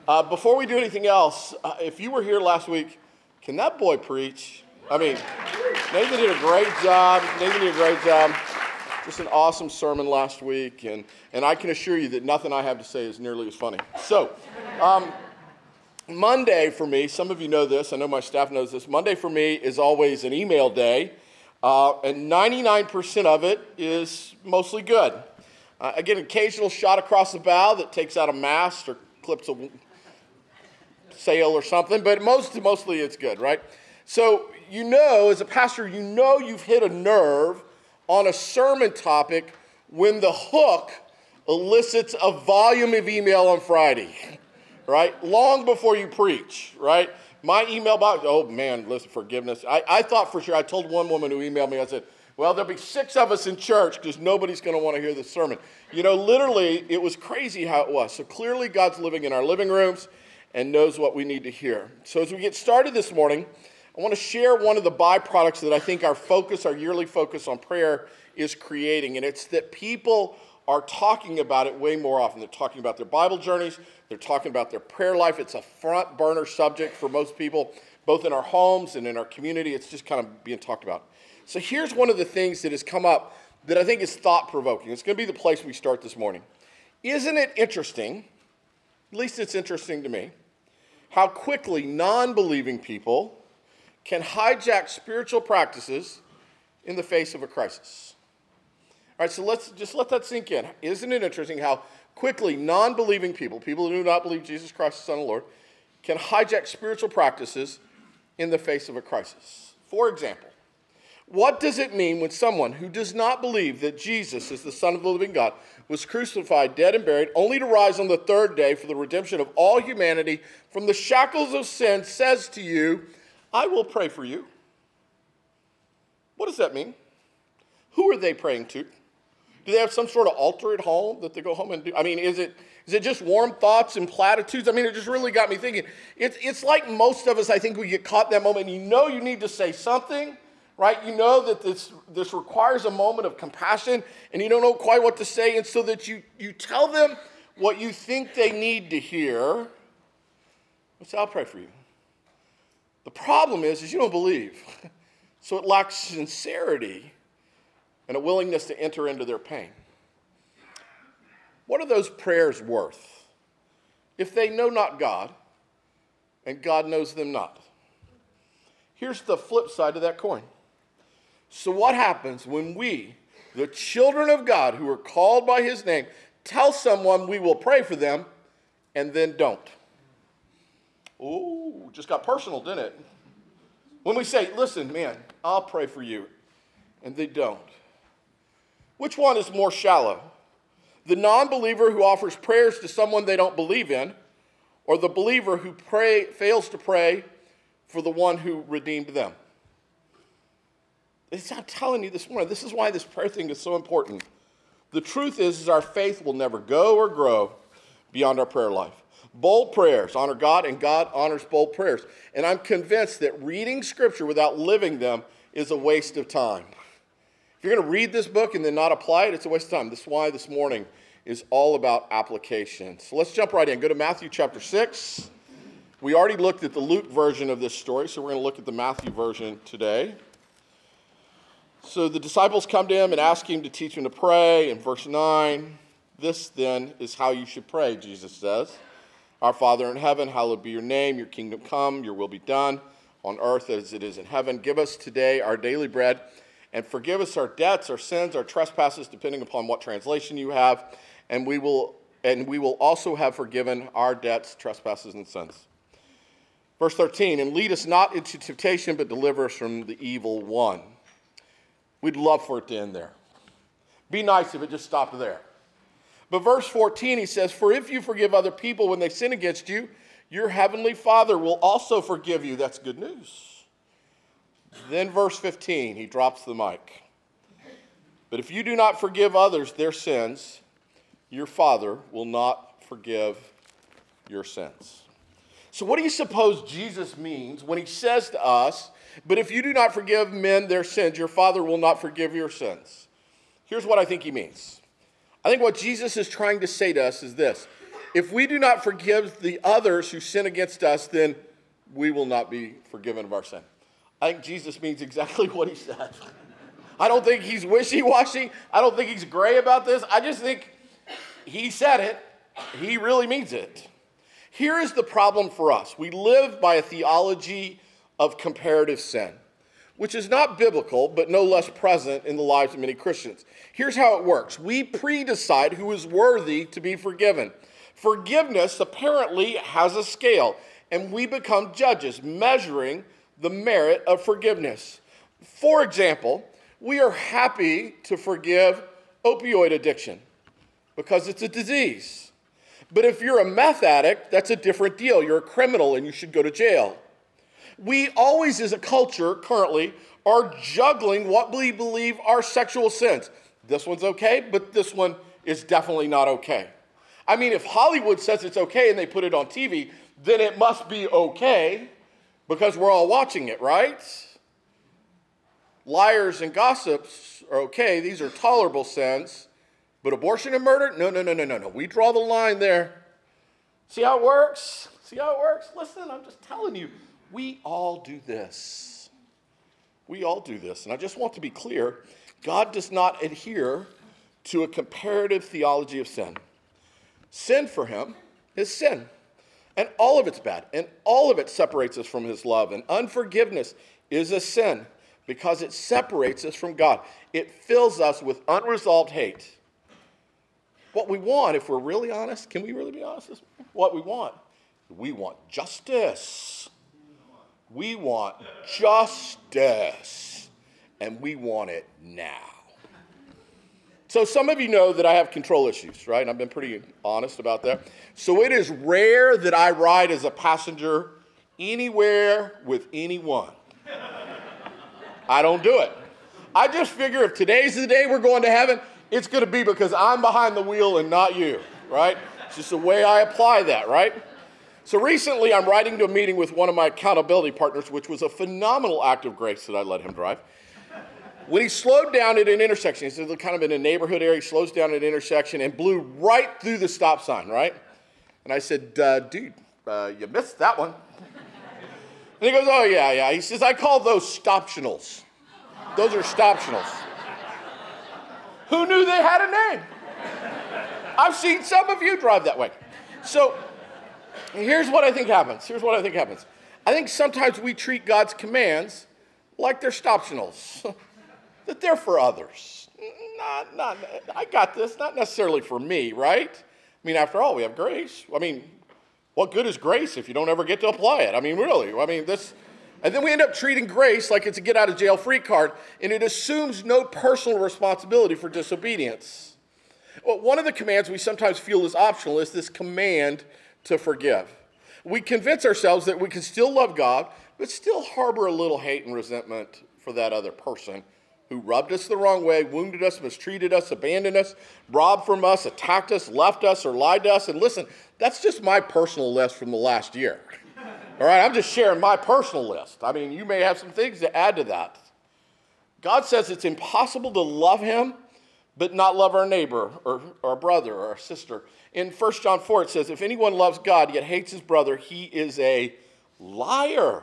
Before we do anything else, if you were here last week, can that boy preach? I mean, Nathan did a great job. Just an awesome sermon last week, and I can assure you that nothing I have to say is nearly as funny. So, Monday for me, some of you know this, I know my staff knows this, Monday for me is always an email day, and 99% of it is mostly good. I get an occasional shot across the bow that takes out a mast or clips a sail or something, but mostly it's good, right? So you know, as a pastor, you know you've hit a nerve on a sermon topic when the hook elicits a volume of email on Friday, right? Long before you preach, right? My email box, oh man, listen, forgiveness. I thought for sure, I told one woman who emailed me, I said, well, there'll be 6 of us in church because nobody's going to want to hear this sermon. You know, literally, it was crazy how it was. So clearly, God's living in our living rooms and knows what we need to hear. So as we get started this morning, I want to share one of the byproducts that I think our yearly focus on prayer is creating. And it's that people are talking about it way more often. They're talking about their Bible journeys. They're talking about their prayer life. It's a front burner subject for most people, both in our homes and in our community. It's just kind of being talked about. So here's one of the things that has come up that I think is thought-provoking. It's going to be the place we start this morning. Isn't it interesting, at least it's interesting to me, how quickly non-believing people can hijack spiritual practices in the face of a crisis? All right, so let's just let that sink in. Isn't it interesting how quickly non-believing people who do not believe Jesus Christ, the Son of the Lord, can hijack spiritual practices in the face of a crisis? For example, what does it mean when someone who does not believe that Jesus is the Son of the living God was crucified, dead, and buried, only to rise on the third day for the redemption of all humanity from the shackles of sin, says to you, I will pray for you? What does that mean? Who are they praying to? Do they have some sort of altar at home that they go home and do? I mean, is it just warm thoughts and platitudes? I mean, it just really got me thinking. It's like most of us, I think, we get caught in that moment. You know you need to say something, right? You know that this requires a moment of compassion, and you don't know quite what to say, and so that you tell them what you think they need to hear. Say, I'll pray for you. The problem is you don't believe. So it lacks sincerity and a willingness to enter into their pain. What are those prayers worth if they know not God and God knows them not? Here's the flip side of that coin. So what happens when we, the children of God who are called by his name, tell someone we will pray for them and then don't? Ooh, just got personal, didn't it? When we say, listen, man, I'll pray for you, and they don't. Which one is more shallow? The non-believer who offers prayers to someone they don't believe in, or the believer who fails to pray for the one who redeemed them? I'm telling you this morning, this is why this prayer thing is so important. The truth is our faith will never go or grow beyond our prayer life. Bold prayers honor God, and God honors bold prayers. And I'm convinced that reading Scripture without living them is a waste of time. If you're going to read this book and then not apply it, it's a waste of time. This is why this morning is all about application. So let's jump right in. Go to Matthew chapter 6. We already looked at the Luke version of this story, so we're going to look at the Matthew version today. So the disciples come to him and ask him to teach them to pray. In verse 9, this then is how you should pray, Jesus says. Our Father in heaven, hallowed be your name. Your kingdom come, your will be done on earth as it is in heaven. Give us today our daily bread, and forgive us our debts, our sins, our trespasses, depending upon what translation you have. And we will also have forgiven our debts, trespasses, and sins. Verse 13, and lead us not into temptation, but deliver us from the evil one. We'd love for it to end there. Be nice if it just stopped there. But verse 14, he says, for if you forgive other people when they sin against you, your heavenly Father will also forgive you. That's good news. Then verse 15, he drops the mic. But if you do not forgive others their sins, your Father will not forgive your sins. So what do you suppose Jesus means when he says to us, but if you do not forgive men their sins, your Father will not forgive your sins? Here's what I think he means. I think what Jesus is trying to say to us is this. If we do not forgive the others who sin against us, then we will not be forgiven of our sin. I think Jesus means exactly what he said. I don't think he's wishy-washy. I don't think he's gray about this. I just think he said it. He really means it. Here is the problem for us. We live by a theology of comparative sin, which is not biblical, but no less present in the lives of many Christians. Here's how it works. We pre-decide who is worthy to be forgiven. Forgiveness apparently has a scale, and we become judges, measuring the merit of forgiveness. For example, we are happy to forgive opioid addiction because it's a disease. But if you're a meth addict, that's a different deal. You're a criminal and you should go to jail. We always, as a culture, currently, are juggling what we believe are sexual sins. This one's okay, but this one is definitely not okay. I mean, if Hollywood says it's okay and they put it on TV, then it must be okay because we're all watching it, right? Liars and gossips are okay. These are tolerable sins. But abortion and murder? No. We draw the line there. See how it works? Listen, I'm just telling you, we all do this. We all do this. And I just want to be clear, God does not adhere to a comparative theology of sin. Sin for him is sin. And all of it's bad. And all of it separates us from his love. And unforgiveness is a sin because it separates us from God. It fills us with unresolved hate. What we want, if we're really honest, can we really be honest? What we want justice. We want justice. And we want it now. So some of you know that I have control issues, right? And I've been pretty honest about that. So it is rare that I ride as a passenger anywhere with anyone. I don't do it. I just figure if today's the day we're going to heaven, it's going to be because I'm behind the wheel and not you, right? It's just the way I apply that, right? So recently I'm riding to a meeting with one of my accountability partners, which was a phenomenal act of grace that I let him drive. When he slowed down at an intersection, he's kind of in a neighborhood area, he slows down at an intersection and blew right through the stop sign, right? And I said, dude, you missed that one. And he goes, oh, yeah. He says, I call those stoptionals. Those are stoptionals. Who knew they had a name? I've seen some of you drive that way. So here's what I think happens. I think sometimes we treat God's commands like they're stoptionals, that they're for others. I got this, not necessarily for me, right? I mean, after all, we have grace. I mean, what good is grace if you don't ever get to apply it? I mean, really. And then we end up treating grace like it's a get-out-of-jail-free card, and it assumes no personal responsibility for disobedience. Well, one of the commands we sometimes feel is optional is this command to forgive. We convince ourselves that we can still love God, but still harbor a little hate and resentment for that other person who rubbed us the wrong way, wounded us, mistreated us, abandoned us, robbed from us, attacked us, left us, or lied to us. And listen, that's just my personal list from the last year. All right, I'm just sharing my personal list. I mean, you may have some things to add to that. God says it's impossible to love him, but not love our neighbor or our brother or our sister. In 1 John 4, it says, if anyone loves God yet hates his brother, he is a liar.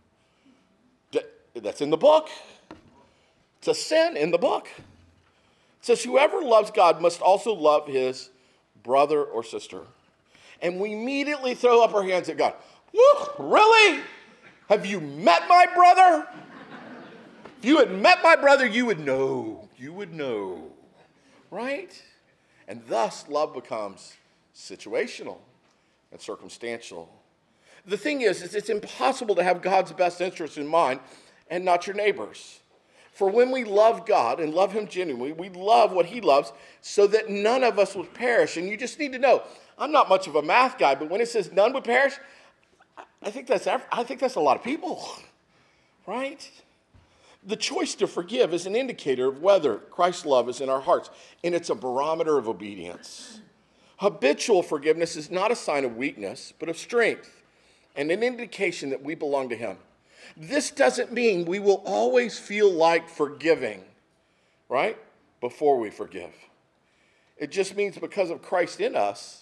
That's in the book. It's a sin in the book. It says, whoever loves God must also love his brother or sister. And we immediately throw up our hands at God. Woo, really? Have you met my brother? If you had met my brother, you would know. Right? And thus, love becomes situational and circumstantial. The thing is it's impossible to have God's best interests in mind and not your neighbor's. For when we love God and love him genuinely, we love what he loves so that none of us would perish. And you just need to know, I'm not much of a math guy, but when it says none would perish, I think that's a lot of people, right? The choice to forgive is an indicator of whether Christ's love is in our hearts, and it's a barometer of obedience. Habitual forgiveness is not a sign of weakness, but of strength, and an indication that we belong to him. This doesn't mean we will always feel like forgiving, right, before we forgive. It just means because of Christ in us,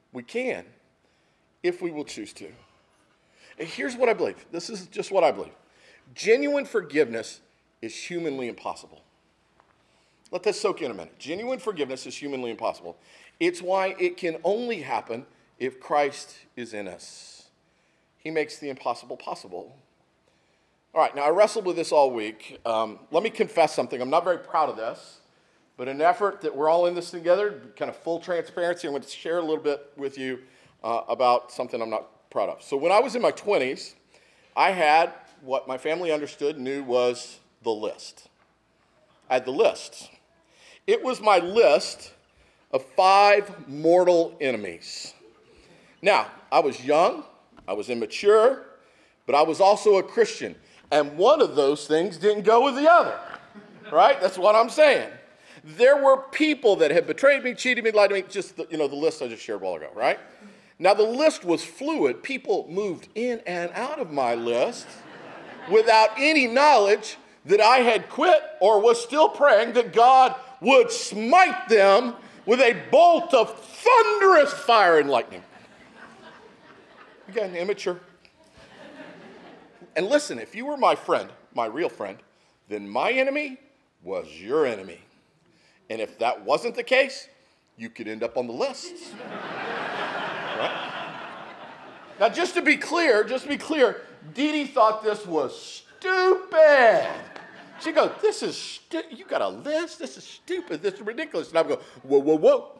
We can, if we will choose to. And here's what I believe. This is just what I believe. Genuine forgiveness is humanly impossible. Let that soak in a minute. Genuine forgiveness is humanly impossible. It's why it can only happen if Christ is in us. He makes the impossible possible. All right, now I wrestled with this all week. Let me confess something. I'm not very proud of this, but in an effort that we're all in this together, kind of full transparency, I'm going to share a little bit with you about something I'm not proud of. So when I was in my 20s, I had what my family understood, knew was the list. I had the list. It was my list of 5 mortal enemies. Now, I was young, I was immature, but I was also a Christian. And one of those things didn't go with the other, right? That's what I'm saying. There were people that had betrayed me, cheated me, lied to me, just the list I just shared a while ago, right? Now, the list was fluid. People moved in and out of my list without any knowledge that I had quit or was still praying that God would smite them with a bolt of thunderous fire and lightning. Again, immature. And listen, if you were my friend, my real friend, then my enemy was your enemy. And if that wasn't the case, you could end up on the list. Right? Now, just to be clear, Dee Dee thought this was stupid. She goes, this is you got a list? This is stupid. This is ridiculous. And I go, whoa, whoa, whoa.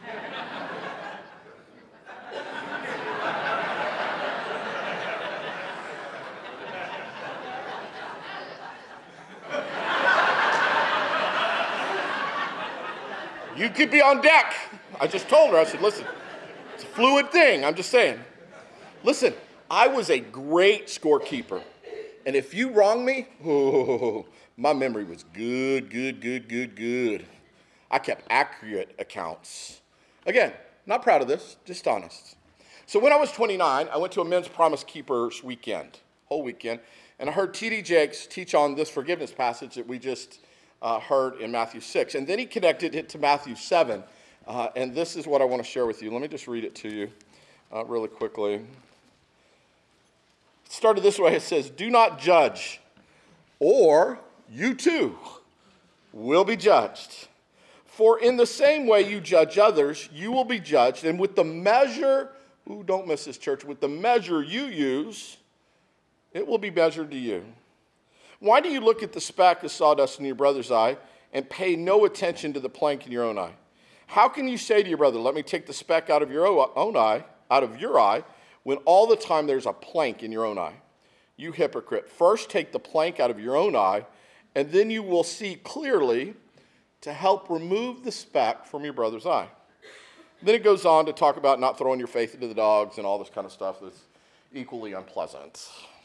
You could be on deck. I just told her, I said, listen, it's a fluid thing. I'm just saying. Listen, I was a great scorekeeper. And if you wrong me, my memory was good. I kept accurate accounts. Again, not proud of this, just honest. So when I was 29, I went to a men's Promise Keepers weekend, whole weekend, and I heard T.D. Jakes teach on this forgiveness passage that we just heard in Matthew 6. And then he connected it to Matthew 7. And this is what I want to share with you. Let me just read it to you really quickly. It started this way. It says, do not judge, or you too will be judged. For in the same way you judge others, you will be judged. And with the measure, don't miss this, church, with the measure you use, it will be measured to you. Why do you look at the speck of sawdust in your brother's eye and pay no attention to the plank in your own eye? How can you say to your brother, let me take the speck out of your own eye, out of your eye, when all the time there's a plank in your own eye? You hypocrite, first take the plank out of your own eye, and then you will see clearly to help remove the speck from your brother's eye. Then it goes on to talk about not throwing your faith into the dogs and all this kind of stuff that's equally unpleasant.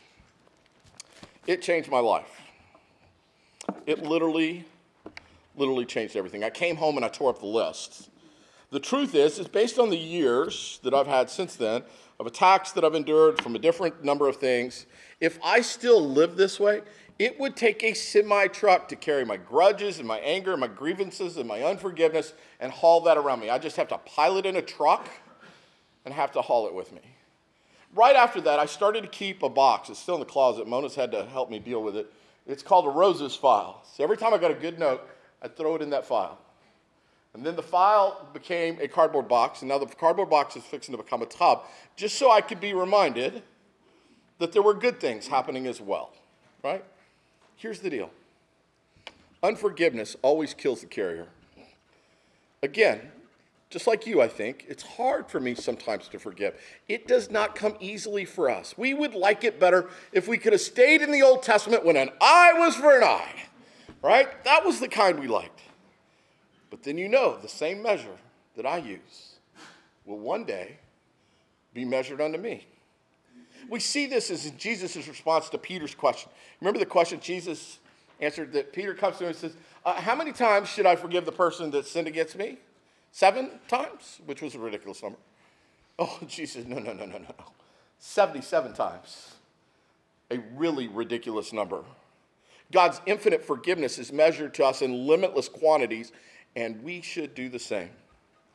It changed my life. It literally changed everything. I came home and I tore up the list. The truth is based on the years that I've had since then, of attacks that I've endured from a different number of things, if I still lived this way, it would take a semi-truck to carry my grudges and my anger and my grievances and my unforgiveness and haul that around me. I just have to pile it in a truck and have to haul it with me. Right after that, I started to keep a box. It's still in the closet. Mona's had to help me deal with it. It's called a Roses file. So every time I got a good note, I'd throw it in that file. And then the file became a cardboard box, and now the cardboard box is fixing to become a tub, just so I could be reminded that there were good things happening as well, right? Here's the deal. Unforgiveness always kills the carrier. Again, just like you, I think, it's hard for me sometimes to forgive. It does not come easily for us. We would like it better if we could have stayed in the Old Testament when an eye was for an eye, right? That was the kind we liked. But then the same measure that I use will one day be measured unto me. We see this as in Jesus' response to Peter's question. Remember the question Jesus answered that Peter comes to him and says, how many times should I forgive the person that sinned against me? 7 times, which was a ridiculous number. Oh, Jesus, no. 77 times. A really ridiculous number. God's infinite forgiveness is measured to us in limitless quantities, and we should do the same.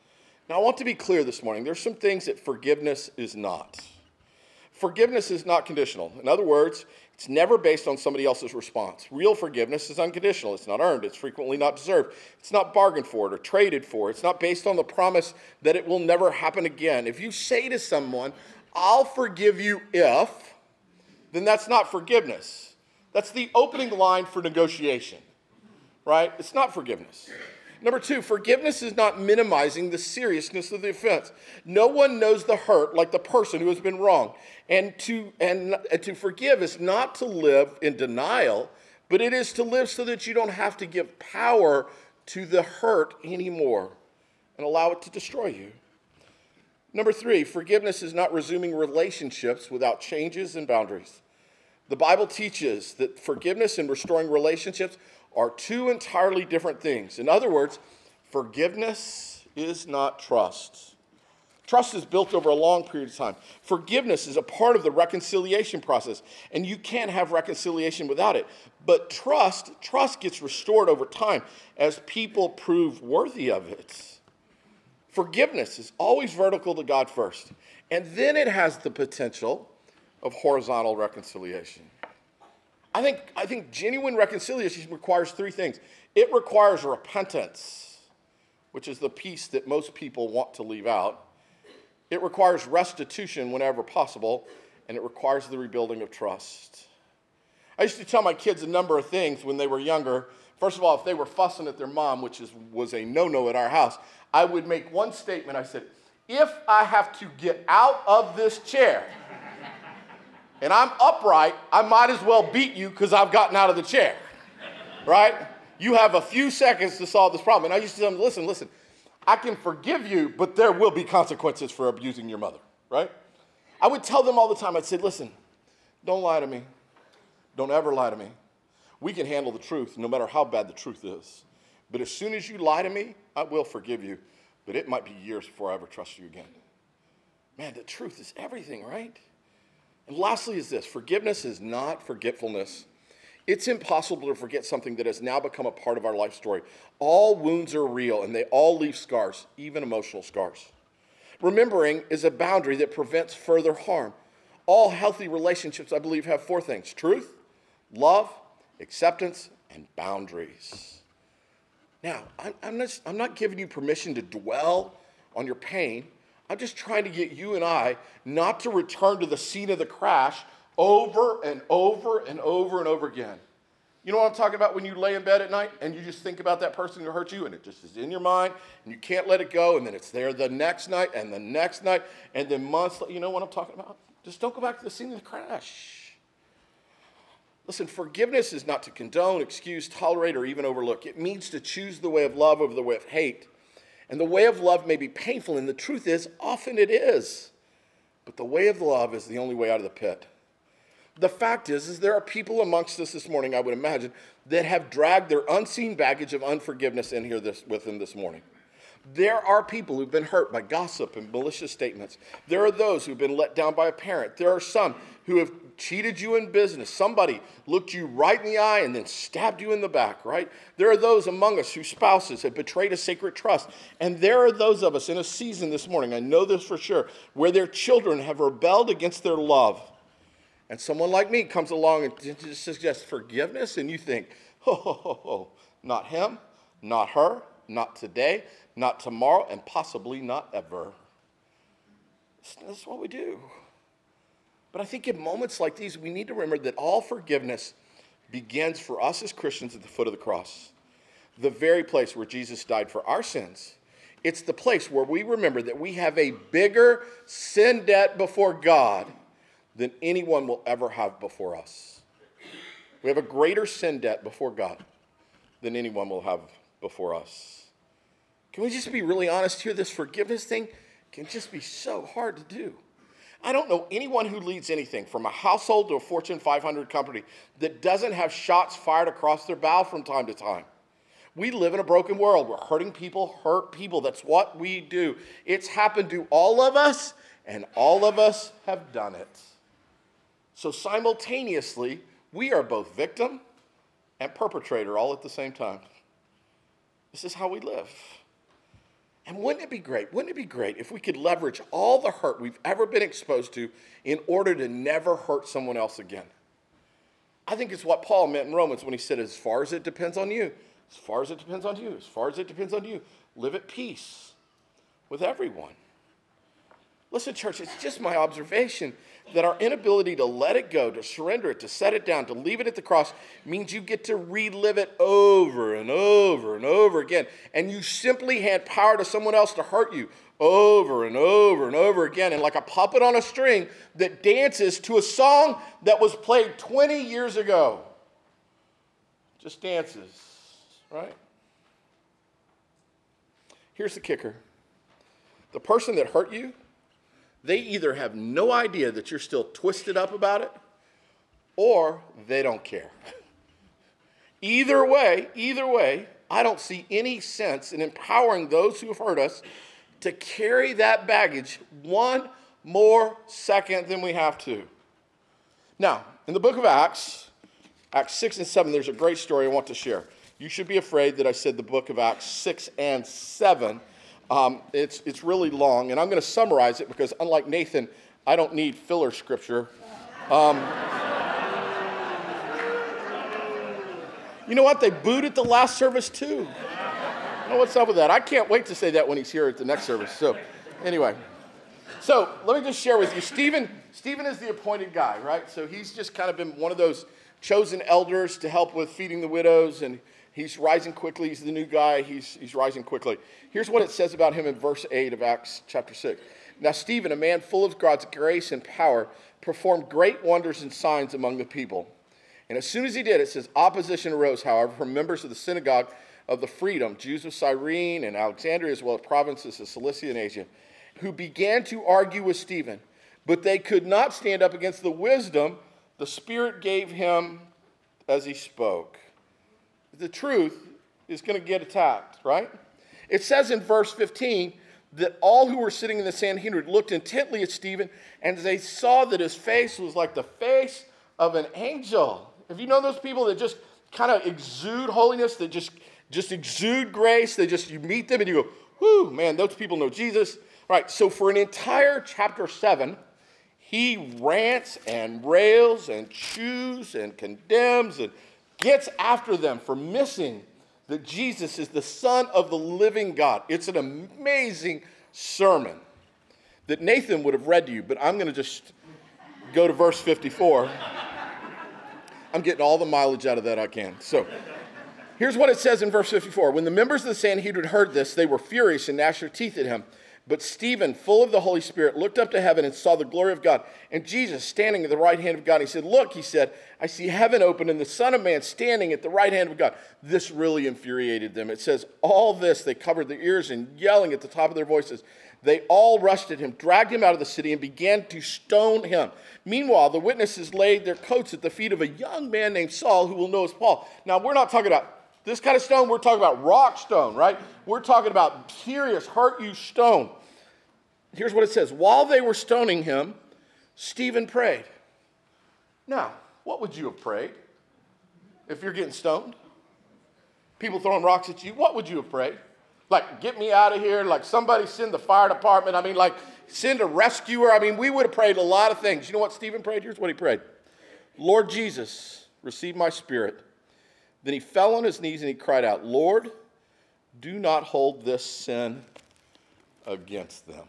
Now, I want to be clear this morning. There's some things that forgiveness is not. Forgiveness is not conditional. In other words, it's never based on somebody else's response. Real forgiveness is unconditional. It's not earned. It's frequently not deserved. It's not bargained for or traded for. It's not based on the promise that it will never happen again. If you say to someone, I'll forgive you if, then that's not forgiveness. That's the opening line for negotiation, right? It's not forgiveness. Number two, forgiveness is not minimizing the seriousness of the offense. No one knows the hurt like the person who has been wronged. And to forgive is not to live in denial, but it is to live so that you don't have to give power to the hurt anymore and allow it to destroy you. Number three, forgiveness is not resuming relationships without changes and boundaries. The Bible teaches that forgiveness and restoring relationships are two entirely different things. In other words, forgiveness is not trust. Trust is built over a long period of time. Forgiveness is a part of the reconciliation process, and you can't have reconciliation without it. But trust gets restored over time as people prove worthy of it. Forgiveness is always vertical to God first, and then it has the potential of horizontal reconciliation. I think genuine reconciliation requires three things. It requires repentance, which is the piece that most people want to leave out. It requires restitution whenever possible, and it requires the rebuilding of trust. I used to tell my kids a number of things when they were younger. First of all, if they were fussing at their mom, which was a no-no at our house, I would make one statement. I said, if I have to get out of this chair and I'm upright, I might as well beat you because I've gotten out of the chair, right? You have a few seconds to solve this problem. And I used to tell them, listen, I can forgive you, but there will be consequences for abusing your mother, right? I would tell them all the time, I'd say, listen, don't lie to me. Don't ever lie to me. We can handle the truth no matter how bad the truth is. But as soon as you lie to me, I will forgive you. But it might be years before I ever trust you again. Man, the truth is everything, right? And lastly is this, forgiveness is not forgetfulness. It's impossible to forget something that has now become a part of our life story. All wounds are real, and they all leave scars, even emotional scars. Remembering is a boundary that prevents further harm. All healthy relationships, I believe, have four things: truth, love, acceptance, and boundaries. Now, I'm not giving you permission to dwell on your pain. I'm just trying to get you and I not to return to the scene of the crash over and over and over and over again. You know what I'm talking about when you lay in bed at night and you just think about that person who hurt you and it just is in your mind and you can't let it go, and then it's there the next night and the next night and then months. You know what I'm talking about? Just don't go back to the scene of the crash. Listen, forgiveness is not to condone, excuse, tolerate, or even overlook. It means to choose the way of love over the way of hate. And the way of love may be painful, and the truth is, often it is. But the way of love is the only way out of the pit. The fact is there are people amongst us this morning, I would imagine, that have dragged their unseen baggage of unforgiveness in here with them this morning. There are people who've been hurt by gossip and malicious statements. There are those who've been let down by a parent. There are some who have cheated you in business. Somebody looked you right in the eye and then stabbed you in the back, right? There are those among us whose spouses have betrayed a sacred trust. And there are those of us in a season this morning, I know this for sure, where their children have rebelled against their love. And someone like me comes along and just suggests forgiveness, and you think, not him, not her, not today, not tomorrow, and possibly not ever. That's what we do. But I think in moments like these, we need to remember that all forgiveness begins for us as Christians at the foot of the cross, the very place where Jesus died for our sins. It's the place where we remember that we have a bigger sin debt before God than anyone will ever have before us. We have a greater sin debt before God than anyone will have before us. Can we just be really honest here? This forgiveness thing can just be so hard to do. I don't know anyone who leads anything from a household to a Fortune 500 company that doesn't have shots fired across their bow from time to time. We live in a broken world. We're hurting people, hurt people. That's what we do. It's happened to all of us, and all of us have done it. So simultaneously, we are both victim and perpetrator all at the same time. This is how we live. And wouldn't it be great? Wouldn't it be great if we could leverage all the hurt we've ever been exposed to in order to never hurt someone else again? I think it's what Paul meant in Romans when he said, as far as it depends on you, as far as it depends on you, as far as it depends on you, live at peace with everyone. Listen, church, it's just my observation that our inability to let it go, to surrender it, to set it down, to leave it at the cross means you get to relive it over and over and over again. And you simply hand power to someone else to hurt you over and over and over again. And like a puppet on a string that dances to a song that was played 20 years ago. Just dances, right? Here's the kicker. The person that hurt you, they either have no idea that you're still twisted up about it, or they don't care. Either way, I don't see any sense in empowering those who have hurt us to carry that baggage one more second than we have to. Now, in the book of Acts 6 and 7, there's a great story I want to share. You should be afraid that I said the book of Acts 6 and 7. It's really long, and I'm going to summarize it because, unlike Nathan, I don't need filler scripture. You know what? They booed at the last service, too. I don't know what's up with that. I can't wait to say that when he's here at the next service. So, anyway. So, let me just share with you. Stephen is the appointed guy, right? So, he's just kind of been one of those chosen elders to help with feeding the widows, and he's rising quickly. He's the new guy. He's rising quickly. Here's what it says about him in verse 8 of Acts chapter 6. Now Stephen, a man full of God's grace and power, performed great wonders and signs among the people. And as soon as he did, it says, opposition arose, however, from members of the synagogue of the Freedom, Jews of Cyrene and Alexandria, as well as provinces of Cilicia and Asia, who began to argue with Stephen. But they could not stand up against the wisdom the Spirit gave him as he spoke. The truth is going to get attacked, right? It says in verse 15 that all who were sitting in the Sanhedrin looked intently at Stephen, and they saw that his face was like the face of an angel. If you know those people that just kind of exude holiness, that just exude grace, you meet them and you go, whoo, man, those people know Jesus. All right, so for an entire chapter 7, he rants and rails and chews and condemns and gets after them for missing that Jesus is the Son of the living God. It's an amazing sermon that Nathan would have read to you, but I'm going to just go to verse 54. I'm getting all the mileage out of that I can. So here's what it says in verse 54. When the members of the Sanhedrin heard this, they were furious and gnashed their teeth at him. But Stephen, full of the Holy Spirit, looked up to heaven and saw the glory of God, and Jesus standing at the right hand of God. He said, look, he said, I see heaven open and the Son of Man standing at the right hand of God. This really infuriated them. It says, all this, they covered their ears and yelling at the top of their voices. They all rushed at him, dragged him out of the city, and began to stone him. Meanwhile, the witnesses laid their coats at the feet of a young man named Saul, who will know as Paul. Now, we're not talking about this kind of stone. We're talking about rock stone, right? We're talking about serious, hurt you stone. Here's what it says. While they were stoning him, Stephen prayed. Now, what would you have prayed if you're getting stoned? People throwing rocks at you, what would you have prayed? Like, get me out of here, like somebody send the fire department, like send a rescuer. We would have prayed a lot of things. You know what Stephen prayed? Here's what he prayed. Lord Jesus, receive my spirit. Then he fell on his knees and he cried out, Lord, do not hold this sin against them.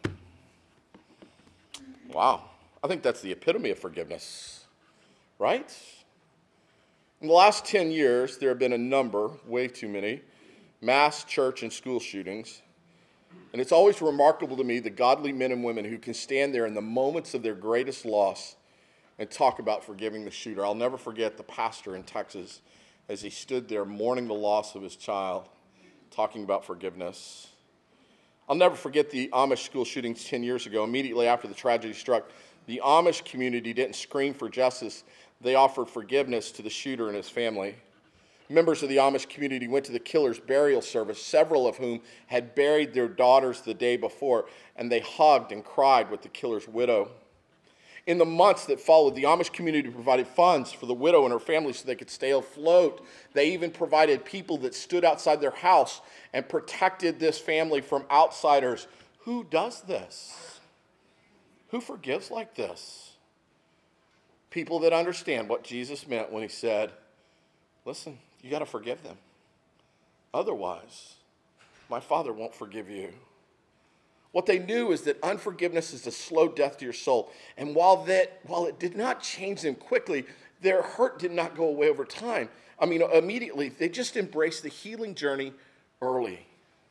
Wow, I think that's the epitome of forgiveness, right? In the last 10 years, there have been a number, way too many, mass church and school shootings. And it's always remarkable to me the godly men and women who can stand there in the moments of their greatest loss and talk about forgiving the shooter. I'll never forget the pastor in Texas as he stood there mourning the loss of his child, talking about forgiveness. I'll never forget the Amish school shootings 10 years ago. Immediately after the tragedy struck, the Amish community didn't scream for justice. They offered forgiveness to the shooter and his family. Members of the Amish community went to the killer's burial service, several of whom had buried their daughters the day before, and they hugged and cried with the killer's widow. In the months that followed, the Amish community provided funds for the widow and her family so they could stay afloat. They even provided people that stood outside their house and protected this family from outsiders. Who does this? Who forgives like this? People that understand what Jesus meant when he said, listen, you got to forgive them. Otherwise, my Father won't forgive you. What they knew is that unforgiveness is a slow death to your soul. And while it did not change them quickly, their hurt did not go away over time. Immediately, they just embraced the healing journey early.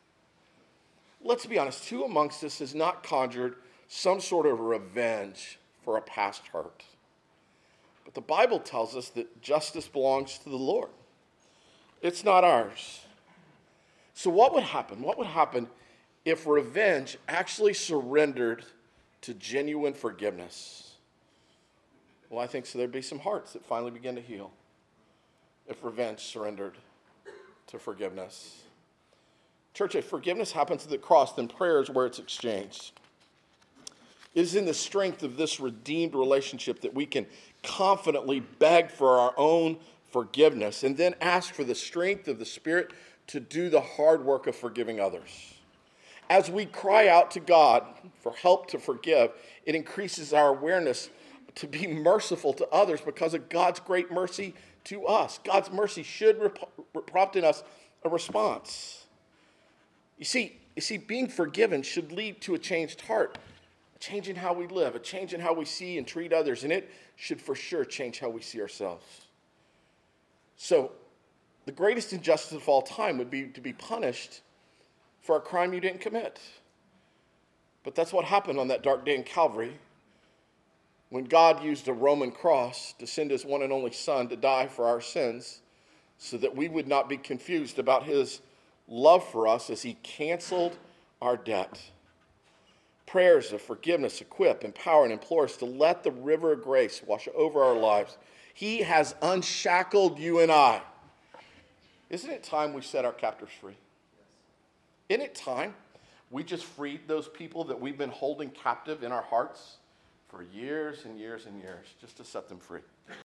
Let's be honest, who amongst us has not conjured some sort of revenge for a past hurt? But the Bible tells us that justice belongs to the Lord. It's not ours. So what would happen? What would happen if revenge actually surrendered to genuine forgiveness? Well, I think so there'd be some hearts that finally begin to heal if revenge surrendered to forgiveness. Church, if forgiveness happens at the cross, then prayer is where it's exchanged. It is in the strength of this redeemed relationship that we can confidently beg for our own forgiveness and then ask for the strength of the Spirit to do the hard work of forgiving others. As we cry out to God for help to forgive, it increases our awareness to be merciful to others because of God's great mercy to us. God's mercy should prompt in us a response. You see, being forgiven should lead to a changed heart, a change in how we live, a change in how we see and treat others, and it should for sure change how we see ourselves. So, the greatest injustice of all time would be to be punished for a crime you didn't commit. But that's what happened on that dark day in Calvary when God used a Roman cross to send his one and only Son to die for our sins so that we would not be confused about his love for us as he canceled our debt. Prayers of forgiveness equip, empower, and implore us to let the river of grace wash over our lives. He has unshackled you and I. Isn't it time we set our captors free? Isn't it time we just freed those people that we've been holding captive in our hearts for years and years and years, just to set them free?